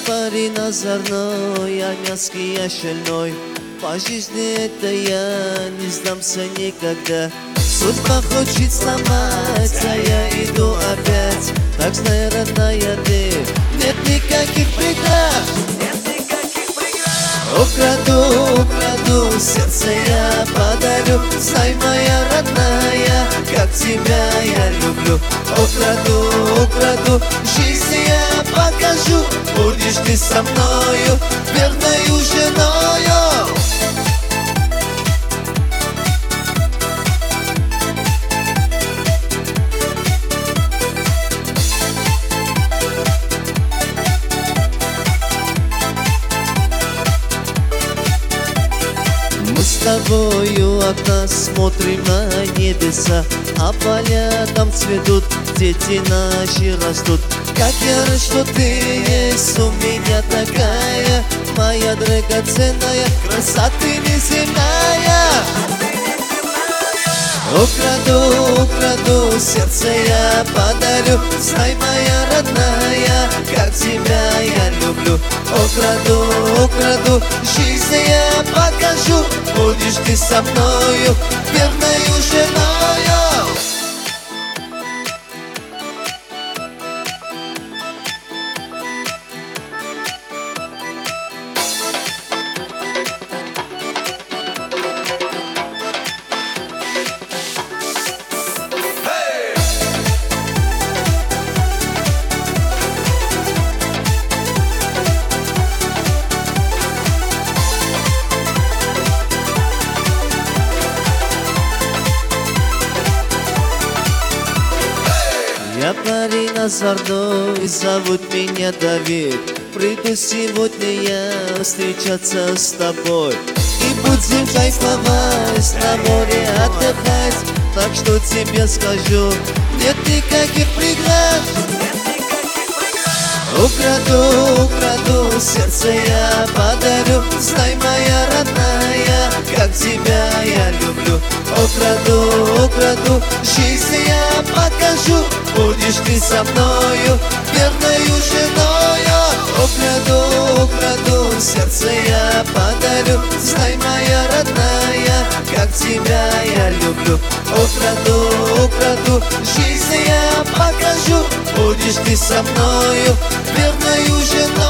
парень озорной, я мерзкий, я шальной. По жизни это я не сдамся никогда. Судьба хочет сломать, а я иду опять. Так знай, родная, ты, нет никаких преград. Украду сердце я подарю. Знай, моя родная, как тебя я люблю. Украду жизнь я покажу. Будешь ты со мною, верною женою. С тобою от нас смотрим на небеса, а поля там цветут, дети наши растут. Как я рад, что ты есть у меня такая, моя драгоценная, красота неземная. Украду сердце я подарю. Знай, моя родная, как тебя я люблю. Украду жизнь я покажу. Будешь ты со мною, верною женою. Я парень озорной, зовут меня Давид. Приду сегодня я встречаться с тобой, и будем кайфовать, на море отдыхать. Так что тебе скажу, нет никаких преград. Украду сердце я подарю. Знай, моя родная, как тебя я люблю. Украду жизнь я покажу. Будешь ты со мною, верною женою. Украду сердце я подарю. Знай, моя родная, как тебя я люблю. Украду жизнь я покажу. Будешь ты со мною, верною женою.